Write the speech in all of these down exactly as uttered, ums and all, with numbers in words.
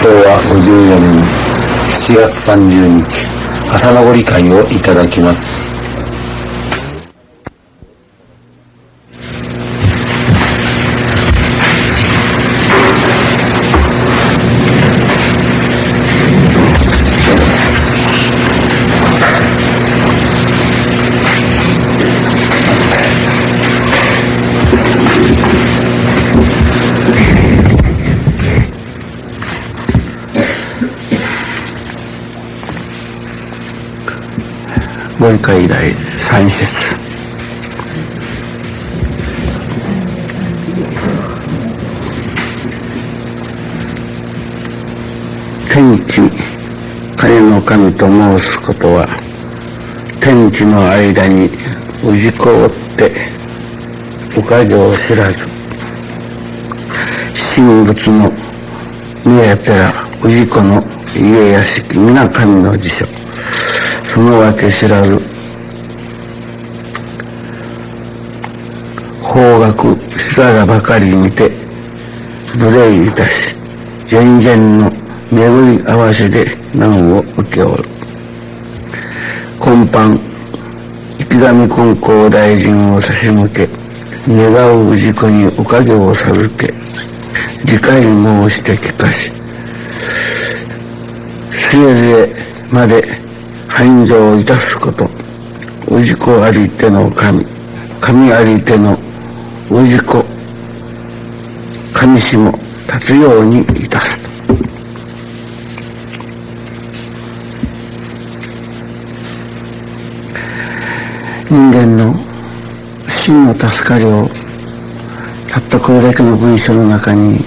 しょうわごじゅうよねんしちがつさんじゅうにち朝昇り会をいただきます。ご理解第三節。天地金の神と申すことは、天地の間に氏子を追っておかげを知らず、神仏の宮寺氏子の家屋敷皆神の辞書、そのわけ知らず、方角日柄ばかりにて無礼いたし、全然の巡り合わせで難を受けおる。今般池上金光大臣を差し向け、願う氏子におかげを授け、次回申して聞かし、末々まで繁盛いたすこと、氏子ありての神、神ありての氏子、神しも立つようにいたすと。人間の真の助かりをたったこれだけの文章の中に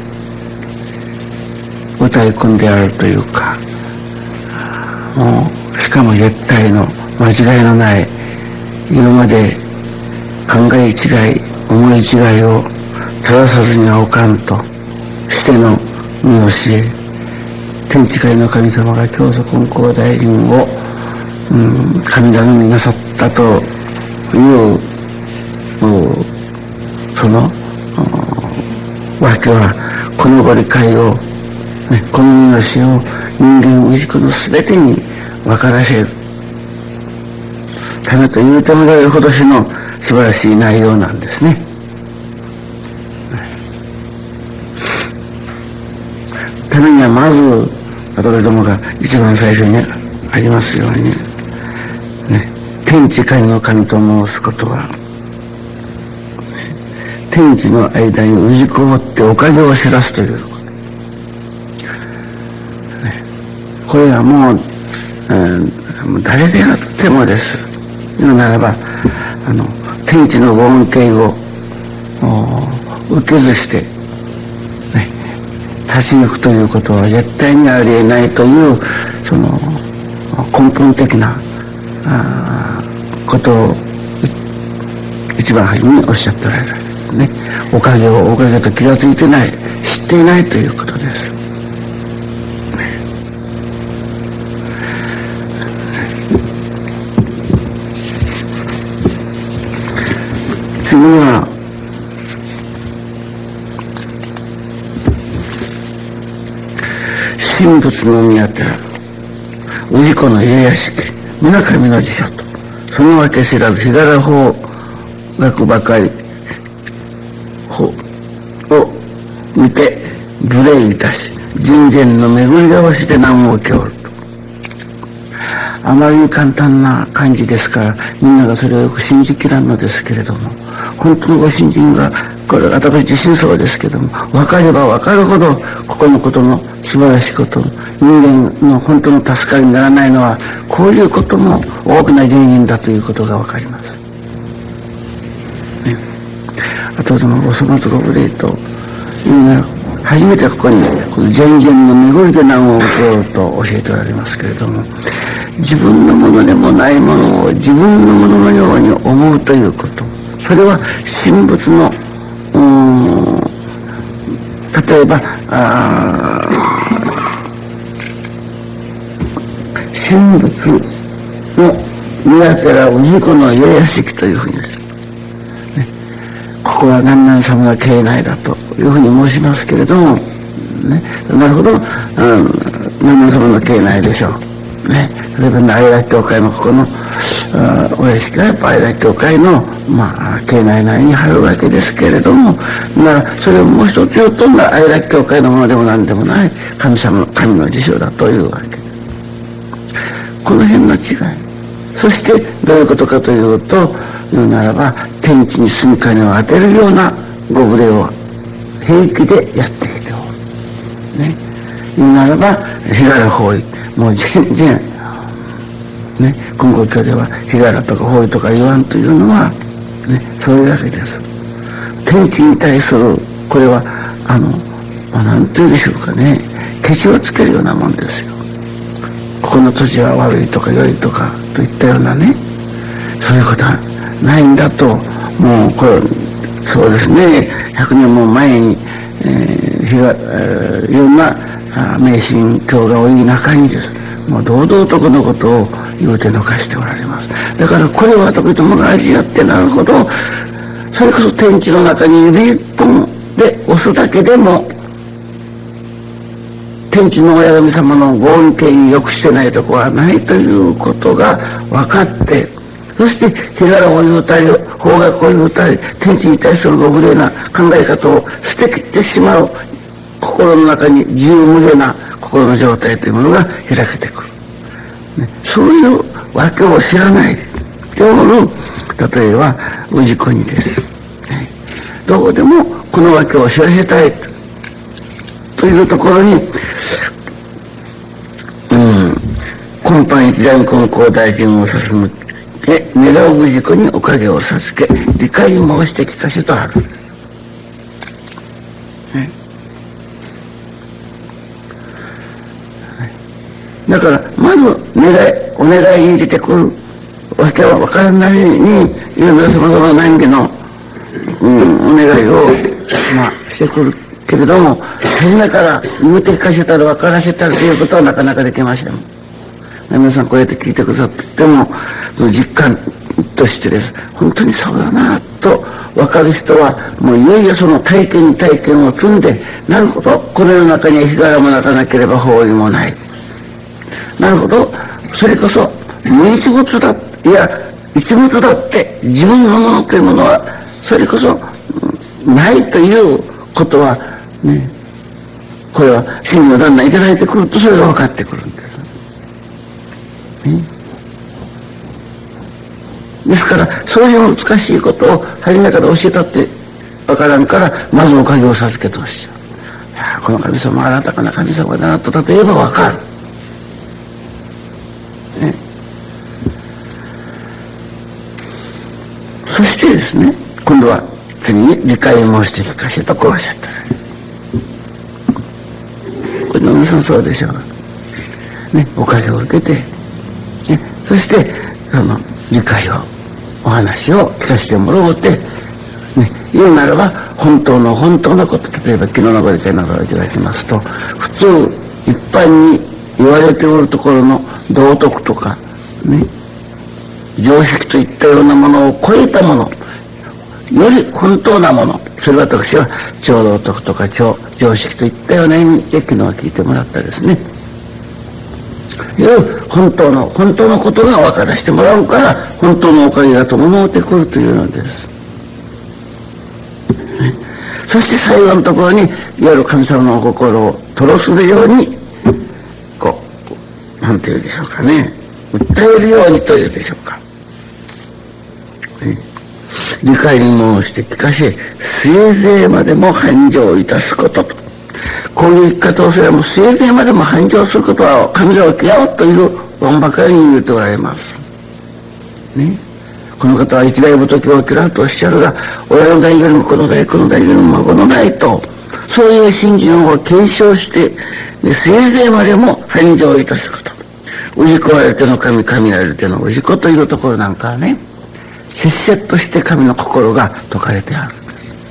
歌い込んであるというか、もうしかも絶対の間違いのない、今まで考え違い思い違いを正さずにはおかんとしての見教え、天地界の神様が教祖金光大臣を、うん、神頼みなさったというそのわけは、このご理解を、ね、この見教えを人間氏子のすべてに分からせるためと言うてもらえるほどしの素晴らしい内容なんですね。ためにはまず私どもが一番最初にありますように、ね、天地界の神と申すことは、天地の間に氏子を追っておかげを知らすということ、ね、これはもう、えー、誰であってもです。言うならば、あの天地のご恩恵を受けずして、ね、立ち抜くということは絶対にありえないという、その根本的なことを一番初めにおっしゃっておられるね。おかげをおかげと気がついてない、知っていないということです。次は神仏の宮寺氏子の家屋敷皆神の辞書と、そのわけ知らず日柄法学ばかりを見て無礼いたし、人前の巡り合わせで難を受けおると。あまりに簡単な感じですから、みんながそれをよく信じきらんのですけれども、本当のご信心が、これ私自身そうですけども、分かれば分かるほどここのことの素晴らしいこと、人間の本当の助かりにならないのは、こういうことも大きな原因だということが分かります、ね、あとでもおそのとご無礼というのは初めてここにこの全然の巡りで難を受けようと教えておられますけれども、自分のものでもないものを自分のもののように思うということ、それは神仏の、うーん、例えば神仏の宮寺氏子の家屋敷というふうにです、ね、ここは何々様が境内だというふうに申しますけれども、ね、なるほど、 南無様の境内でしょう。ね。例えば愛楽教会のここのお屋敷がやっぱ愛楽教会の、まあ、境内内に入るわけですけれども、ならそれをもう一つ言うとんだ愛楽教会のものでも何でもない神様の神の辞書だというわけです。この辺の違い。そしてどういうことかというと、言うならば天地に住みかにを当てるようなご無礼を平気でやってきておる。ね。言うならば日柄法医、もう全然ね、金剛教では日柄とか法医とか言わんというのは、ね、そういうわけです。天地に対するこれはあの、まあ、なんて言うでしょうかね、ケチをつけるようなもんですよ。ここの土地は悪いとか良いとかといったようなね、そういうことはないんだと、もうこれそうですね、ひゃくねんも前に、えー、日が、えー、いろんな迷信教が多い中にです、もう堂々とこのことを言うてのかしておられます。だからこれは時ともが味あってなるほど、それこそ天地の中に指一本で押すだけでも天地の親神様のご恩恵によくしてないとこはないということが分かって、そして日柄を言うたり法学を言うたり天地に対するご無礼な考え方を捨てきってしまう心の中に自由無下な心の状態というものが開けてくる、ね、そういうわけを知らないように、例えば氏子にです、ね、どうでもこのわけを知らせたいというところに、うん、今般一代金光大臣を指す向け願う氏子におかげを授け理解申してきたしとある、ね、だからまず願いお願いに入れてくるわけは分からないにいろんなさまざまな難儀の、うん、お願いを、まあ、してくるけれども、初めから言うて聞かせたら分からせたらということはなかなかできません。皆さんこうやって聞いてくださってもその実感としてです、本当にそうだなと分かる人はもういよいよその体験に体験を積んで、なるほどこの世の中には日柄もなかなければ法医もない、なるほどそれこそ無一物だ、いや一物だって自分のものというものはそれこそないということはね、これは真理の旦那いただいてくるとそれが分かってくるんです、ね、ですからそういう難しいことを初めから教えたって分からんから、まずおかげを授けてほしい。いやこの神様はあなたかな神様だなと例えば分かる、ね、そしてですね、今度は次に理解申して聞かせとこうおっしゃった。これ野村さんそうでしょう、ね、おかげを受けて、ね、そしてその理解をお話を聞かせてもらおうって、ね、言うならば本当の本当のこと、例えば昨日のご理解などをいただきますと、普通一般に言われておるところの道徳とかね、常識といったようなものを超えたもの、より本当なもの、それは私は超道徳とか超常識といったような意味で昨日は聞いてもらったですね。いう本当の本当のことが分からせてもらうから、本当のおかげが伴ってくるというのです、ね、そして最後のところにいわゆる神様のお心を吐露するようにこうなんていうでしょうかね、訴えるようにというでしょうか、ね、理解に申して聞かせせいぜいまでも繁盛いたすことと、こういう生き方をすればもうせいぜいまでも繁盛することは神が受け合うという論ばかりに言うておられます、ね、この方は一代仏を受けられるとおっしゃるが、親の代よりもこの代この代よりも孫の代と、そういう信心を継承してせいぜいまでも繁盛いたすこと、氏子ある手の神、神ある手の氏子というところなんかはね、せっせとして神の心が説かれてある。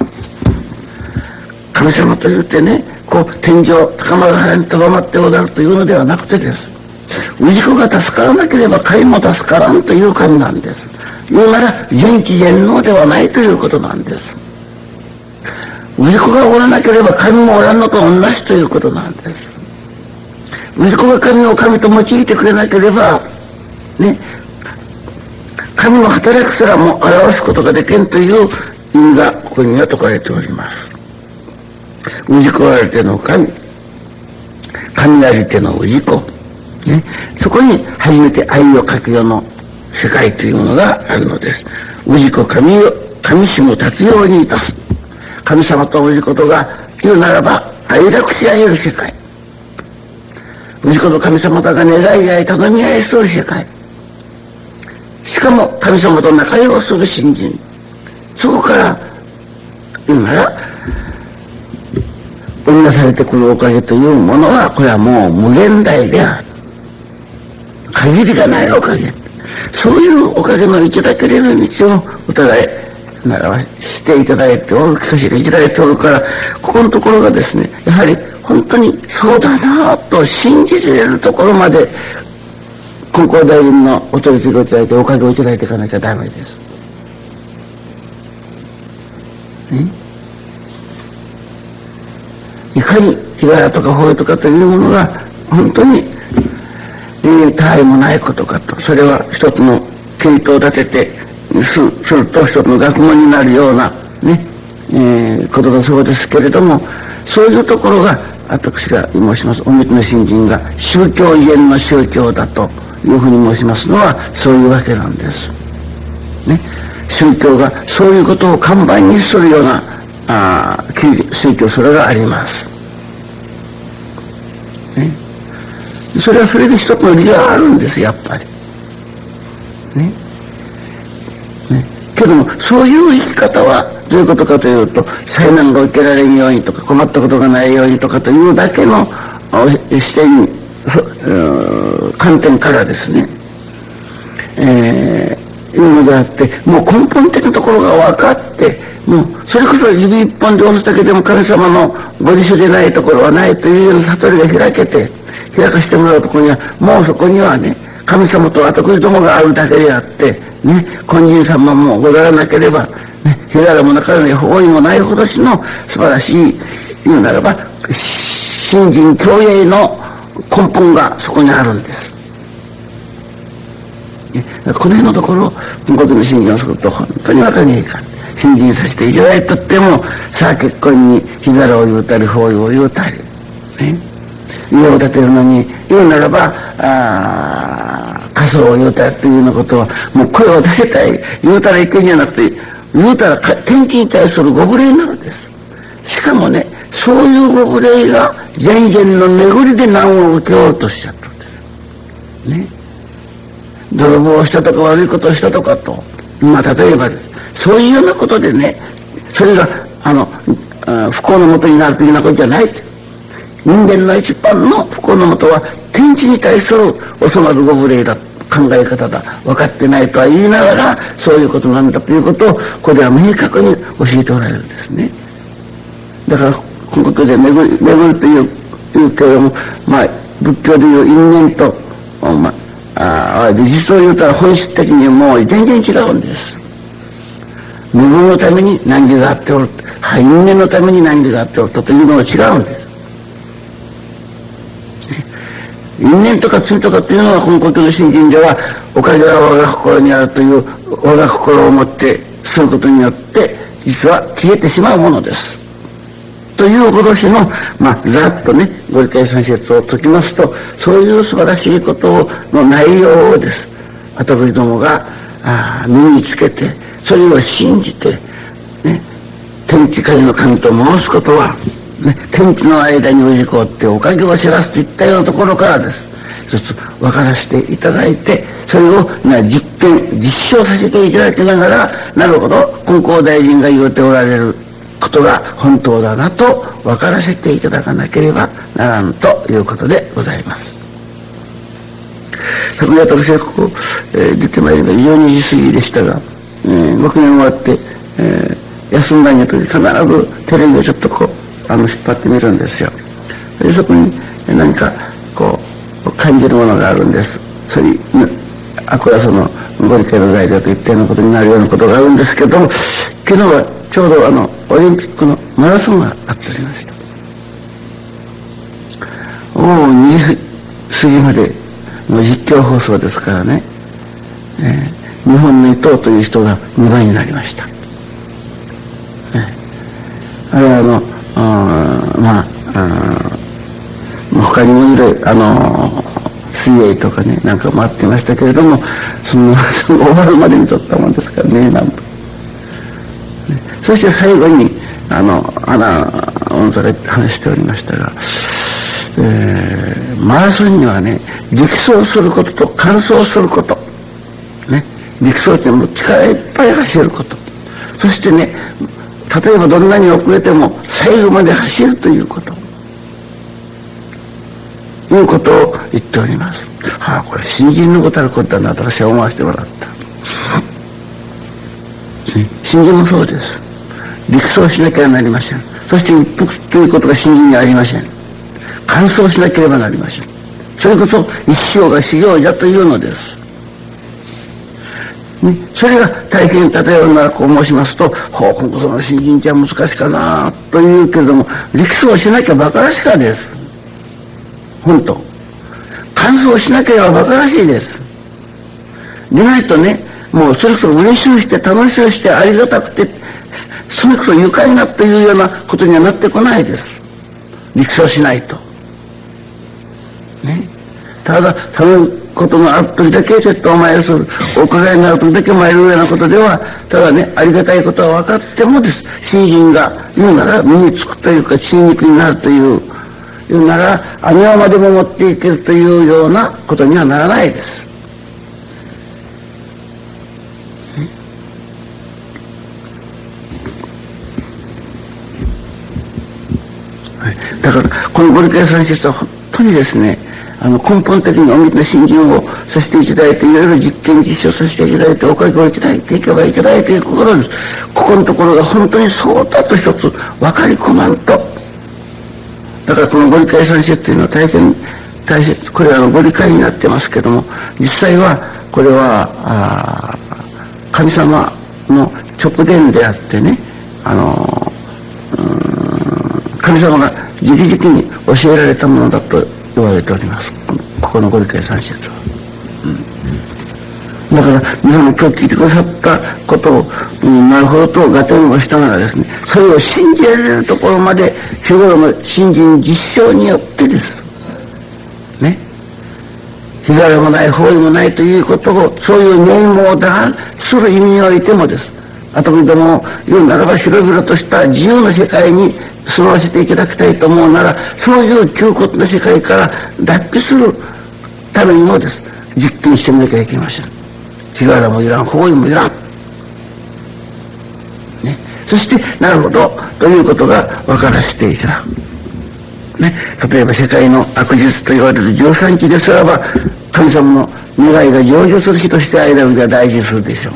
神様と言ってね、こう天井高まる腹にとどまっておられるというのではなくてです、氏子が助からなければ神も助からんという神なんです。言うなら全知全能ではないということなんです。氏子がおらなければ神もおらんのと同じということなんです。 息子が神を神と用いてくれなければ、ね、神の働くすらも表すことができんという意味がここには説かれております。氏子ありての神、神ありての氏子、ね、そこに初めて愛を書くような世界というものがあるのです。氏子神を、神しも立つようにいたす。神様と氏子とが言うならば、愛楽し合える世界。氏子と神様とが願い合い、頼み合いする世界。しかも神様と仲良くする信心。そこから言うなら、生み出されてくるおかげというものは、これはもう無限大である。限りがないおかげ。そういうおかげのいただけれる道をお互いならばしていただいておる、聞かせていただいておるから、ここのところがですね、やはり本当にそうだなぁと信じれるところまで、金光大臣のお取り次ぎをいただいておかげをいただいていかなきゃダメです。ね、いかに日柄とか法とかというものが本当に、えー、他愛もないことかと、それは一つの系統を立ててすすると一つの学問になるようなね、えー、ことだそうですけれども、そういうところが私が申しますお水の信心が宗教以前の宗教だというふうに申しますのはそういうわけなんです。ね、宗教がそういうことを看板にするようなあ宗教それがあります。ね、それはそれで一つの理由があるんです、やっぱり。ね。ね。けども、そういう生き方はどういうことかというと、災難が受けられんようにとか、困ったことがないようにとかというだけの視点に、観点からですね、えー、いうのであって、もう根本的なところが分かって、もうそれこそ指一本で押すだけでも神様のご自主でないところはないというような悟りが開けて、開かしてもらうところには、もうそこにはね、神様と私どもがあるだけであって、ね、根人様もござらなければ、ね、日柄もなかない方位もないほどしの素晴らしい、言うならば、信心共栄の根本がそこにあるんです。ね、この辺のところを、本国の信心をすると本当にわかりにいかん。信心させていただいとっても、さあ結婚に日柄を言うたり、方位を言うたり、ね。家を建てるのに言うならば仮想を言うたりというようなことはもう声を出せたい言うたらいけんじゃなくて言うたら天気に対するご無礼なのです。しかもね、そういうご無礼が前言の巡りで難を受けようとしちゃったんですね。泥棒をしたとか悪いことをしたとかと、まあ例えばです、そういうようなことでね、それがあの不幸のもとになるというようなことじゃない。人間の一番の不幸のもとは天地に対するおそまるご無礼だ、考え方だ、分かってないとは言いながらそういうことなんだということをここでは明確に教えておられるんですね。だからこのことで巡る巡るといういうけれども、まあ仏教でいう因縁と、まあ、あ実を言うたら本質的にもう全然違うんです。巡るのために難儀があっておる、因縁のために難儀があっておるというのは違うんです。因縁とか罪とかっていうのはこのことの信心ではおかげが我が心にあるという我が心を持ってすることによって実は消えてしまうものですという脅しの、まあざっとねご理解三節を解きますと、そういう素晴らしいことの内容をです私どもがあ身につけてそれを信じて、ね、天地界の神と申すことはね、天地の間に氏子っておかげを知らすといったようなところからです。一つ分からせていただいて、それを実験、実証させていただきながら、なるほど、金光大臣が言うておられることが本当だなと分からせていただかなければならんということでございます。昨年私はここ、えー、出てまいりました。じゅうにじ過ぎでしたが、えー、ごきげん終わって、えー、休んだんやとき必ずテレビをちょっとこう、あの引っ張ってみるんですよ。でそこに何かこう感じるものがあるんです。それあこれはそのご理解の材料といったようなことになるようなことがあるんですけども、昨日はちょうどあのオリンピックのマラソンがあっておりました。おおにじ過ぎまでの実況放送ですからね、えー、日本の伊藤という人がにばいになりました。えー、あれはあの、あまあ、あ他にもいろいろ、あの、水泳とかね、なんか回ってましたけれども、その、その終わるまでに撮ったもんですからね、なんと。そして最後に、あの、アナウンサーが話しておりましたが、えー、マラソンにはね、力走することと完走すること。ね。力走ってもう力いっぱい走ること。そしてね、例えばどんなに遅れても最後まで走るということ。いうことを言っております。はあ、これ新人のことはことだなと私は思わせてもらった。ね、新人もそうです。力走しなければなりません。そして一服ということが新人にはありません。完走しなければなりません。それこそ一生が修行じゃというのです。ね、それが大変、例えばならこう申しますと、ほう、今度その新人じゃ難しかなと言うけれども、力走しなきゃ馬鹿らしかです。本当。完走しなければ馬鹿らしいです。でないとね、もうそれこそ嬉しくして楽しくしてありがたくて、それこそ愉快なというようなことにはなってこないです。力走しないと。ね。ただ、そのことのある時だけちょっとお参りする、お伺いになる時だけ参るようなことでは、ただね、ありがたいことは分かってもです。新人が言うなら身につくというか、血肉になるという、言うなら、網輪までも持っていけるというようなことにはならないです。だからこのご理解三節は本当にですね、あの根本的におみの信心をさせていただいて、いろいろ実験実証させていただいて、おかげをいただいていけばいただいていく心です。ここのところが本当にそうだと一つ分かり込まんと。だからこのご理解三節というのは大変大切、これはあのご理解になってますけども、実際はこれはあ神様の直伝であってね、あの神様が直々に教えられたものだと言われております。ここのご理解三節は。うん、だから皆さんも今日聞いてくださったことを、うん、なるほどと合点をしたならですね、それを信じられるところまで日頃の信心実証によってです。ね。日柄もない方位もないということを、そういう名目を打する意味においてもです。あとでも言うならば広々とした自由な世界に過ごしていただきたいと思うなら、そういう窮屈な世界から脱皮するためにもです。実験してみなきゃいけません。日柄もいらん、方位もいらん。ね。そして、なるほど、ということが分からせていただく。ね。例えば世界の悪実と言われるじゅうさんきですらば、神様の願いが成就する日として間が大事にするでしょう。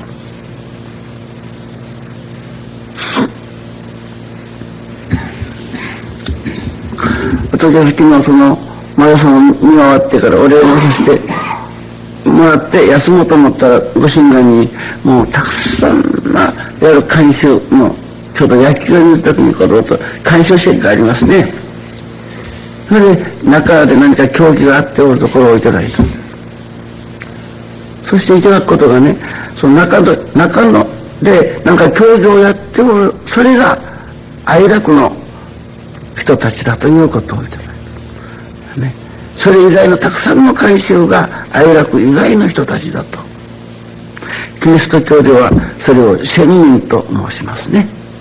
私は昨日そのマラソンを見終わってからお礼を申してもらって休もうと思ったら、ご神願にもうたくさんないわゆる監修のちょうど野球にいる時にこうと監修席がありますね。それで中で何か競技があっておるところをいただいた。そしていただくことがね、その中の中のでなんか競技をやっておる、それが愛楽の人たちだということをいただいた、ね、それ以外のたくさんの慣習が愛楽以外の人たちだと。キリスト教ではそれを仙人と申しますね。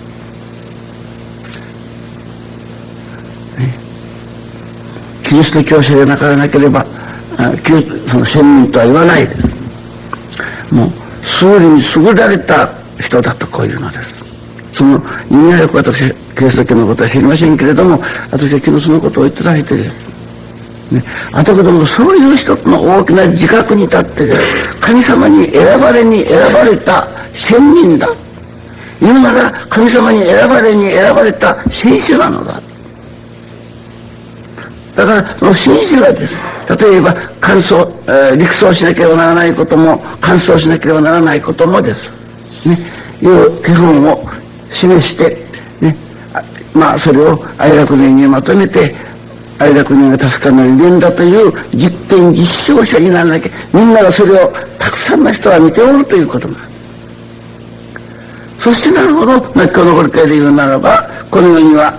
ね、キリスト教者でなからなければその仙人とは言わないです。もう優れに優れられた人だとこういうのです。その意味はよく私キリスト教のことは知りませんけれども、私は昨日そのことをいただいてですね、あとけどもそういう一つの大きな自覚に立ってです、神様に選ばれに選ばれた仙人だ、言うなら神様に選ばれに選ばれた聖書なのだ。だからその聖書がです、例えば乾燥、えー、力走しなければならないことも乾燥しなければならないこともですね、いう基本を示してね、まあそれを愛楽伝にまとめて、 有田国が助かるのに連だという実験実証者にならなきゃ、みんながそれをたくさんの人は見ておるということなんです。そしてなるほど、まあ、今日のご理解で言うならば、この世には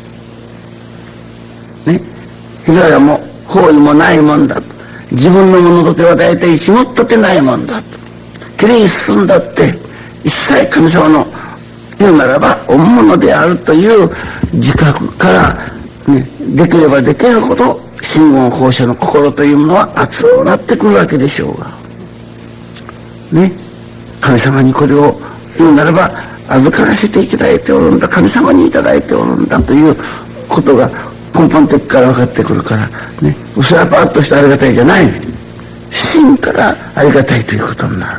ね、被害も方位もないもんだと、自分のものとては大体仕事とてないもんだと、きれいに進んだって一切神様の言うならば本物であるという自覚から、ね、できればできるほど真言放射の心というものは熱くなってくるわけでしょうがね、神様にこれを言うならば預からせていただいておるんだ、神様にいただいておるんだということが根本的から分かってくるからね、薄らパーッとしたありがたいじゃない、真からありがたいということになる。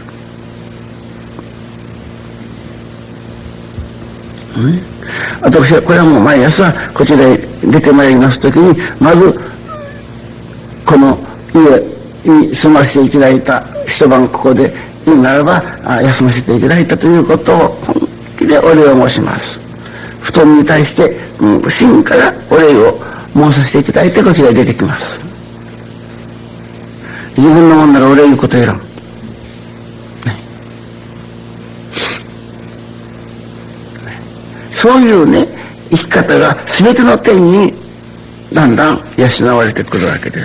ね、私はこれはもう毎朝こちらへ出てまいりますときに、まずこの家に住ませていただいた一晩ここで言うならば休ませていただいたということを本気でお礼を申します。布団に対して、うん、真からお礼を申させていただいてこちらへ出てきます。自分のもんならお礼言うこといらん、ね、そういうね生き方が全ての点にだんだん養われてくるわけです。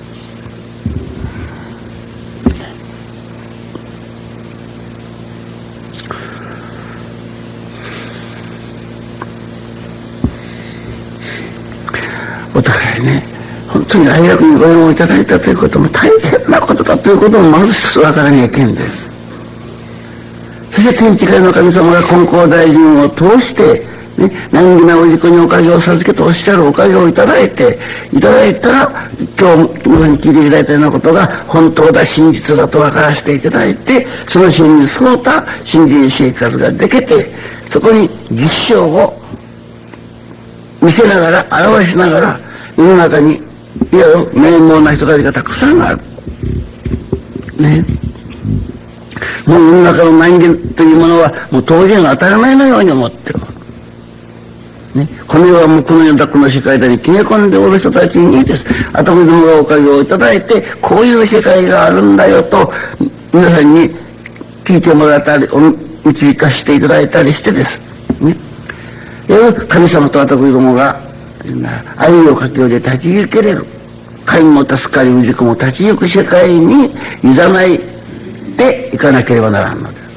お互いね、本当に大学にご縁をいただいたということも大変なことだということもまず一つ分からなきゃいけんです。そして天地界の神様が金光大臣を通してね、難儀な氏子におかげを授けとおっしゃるおかげをいただいていただいたら、今日皆さんに聞いていただいたようなことが本当だ真実だと分からせていただいて、その真実そうた信心生活ができて、そこに実証を見せながら表しながら世の中にいや名門な人たちがたくさんあるね。もう世の中の人間というものはもう当然当たり前のように思ってる、ね、この世はもうこの世だこの世界だに決め込んでおる人たちにです。あたくどもがおかげをいただいてこういう世界があるんだよと皆さんに聞いてもらったり導かしていただいたりしてですね、神様とあたくどもが愛をかけようで立ち行けれる、神も助かり氏子も立ち行く世界にいざないでいかなければならんのです。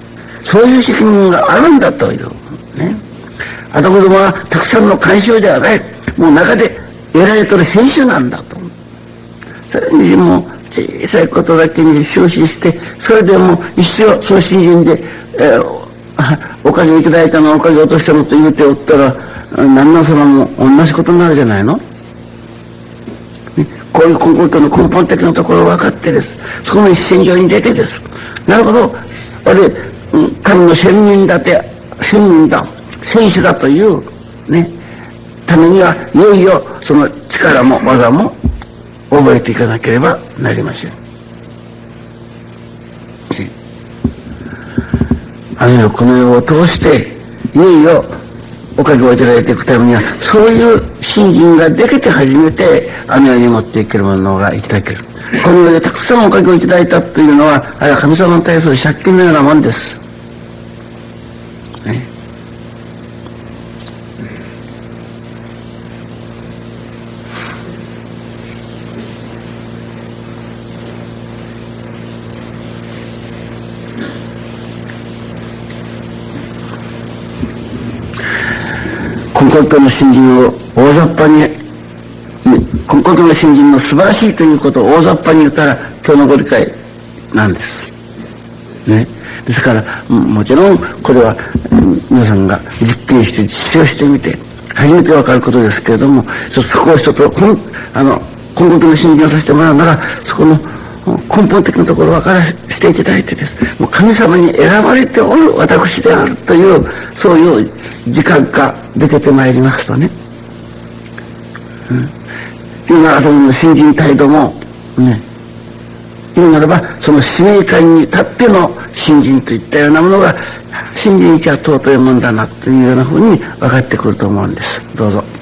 そういう責任があるんだというね。あたくどもはたくさんの干渉ではない、もう中で得られとる選手なんだと。それにもう小さいことだけに終始して、それでもう一生その信心で、えーおかげいただいたのおかげ落としたのと言うておったら何のそれも同じことになるじゃないの、ね、こういう根本の根本的なところを分かってです。そこの一線上に出てです。なるほど、あれ神の仙人だって仙人だ戦士だというねためにはいよいよその力も技も覚えていかなければなりません。あの世この世を通していよいよおかげをいただいていくためにはそういう信心ができて初めてあの世に持っていけるものがいただける。この世でたくさんおかげをいただいたというのはあれは神様に対する借金のようなもんです、ね、根本教の信心を大雑把に、根本教の信心の素晴らしいということを大雑把に言ったら今日のご理解なんです、ね、ですからもちろんこれは皆さんが実験して実証してみて初めて分かることですけれども、そこを一つあの根本教の信心をさせてもらうならそこの根本的なところを分からせていただいてです。もう神様に選ばれておる私であるというそういう自覚が出ててまいりますとね、うん、今その信心態度もね言うならばその使命感に立っての信心といったようなものが信心一は尊いもんだなというようなふうに分かってくると思うんです。どうぞ。